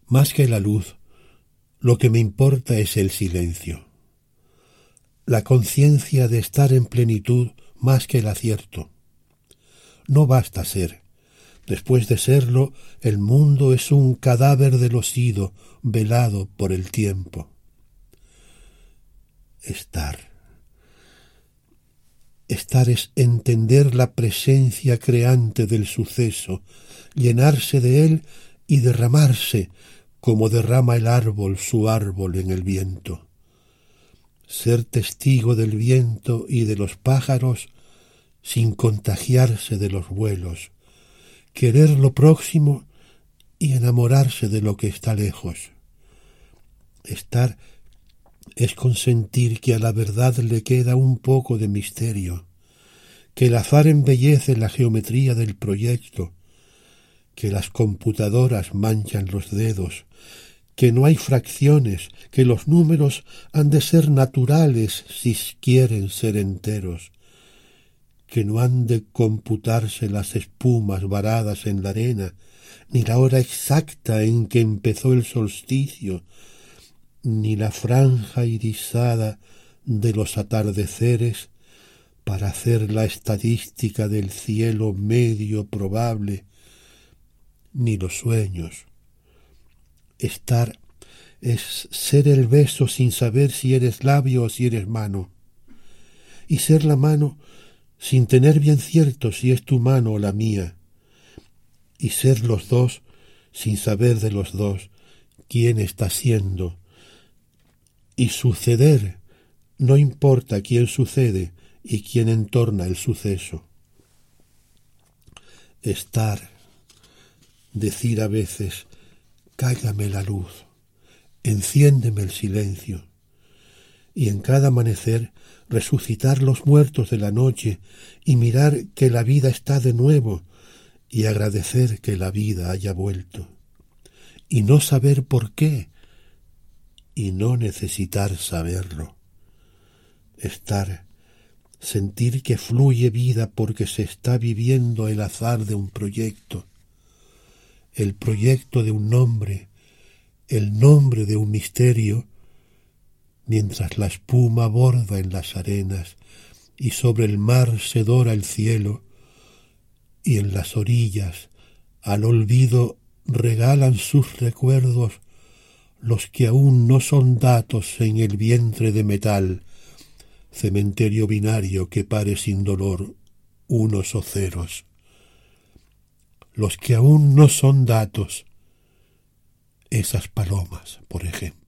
Más que la luz, lo que me importa es el silencio, la conciencia de estar en plenitud más que el acierto. No basta ser. Después de serlo, el mundo es un cadáver de lo sido, velado por el tiempo. Estar. Estar es entender la presencia creante del suceso, llenarse de él y derramarse, como derrama el árbol su árbol en el viento. Ser testigo del viento y de los pájaros sin contagiarse de los vuelos, querer lo próximo y enamorarse de lo que está lejos. Estar es consentir que a la verdad le queda un poco de misterio, que el azar embellece la geometría del proyecto, que las computadoras manchan los dedos, que no hay fracciones, que los números han de ser naturales si quieren ser enteros, que no han de computarse las espumas varadas en la arena, ni la hora exacta en que empezó el solsticio, ni la franja irisada de los atardeceres para hacer la estadística del cielo medio probable, ni los sueños. Estar es ser el beso sin saber si eres labio o si eres mano, y ser la mano sin tener bien cierto si es tu mano o la mía, y ser los dos sin saber de los dos quién está siendo, y suceder, no importa quién sucede y quién entorna el suceso. Estar, decir a veces, cállame la luz, enciéndeme el silencio, y en cada amanecer resucitar los muertos de la noche y mirar que la vida está de nuevo y agradecer que la vida haya vuelto, y no saber por qué, y no necesitar saberlo. Estar, sentir que fluye vida porque se está viviendo el azar de un proyecto, el proyecto de un nombre, el nombre de un misterio, mientras la espuma borda en las arenas y sobre el mar se dora el cielo, y en las orillas al olvido regalan sus recuerdos los que aún no son datos en el vientre de metal, cementerio binario que pare sin dolor unos o ceros. Los que aún no son datos, esas palomas, por ejemplo.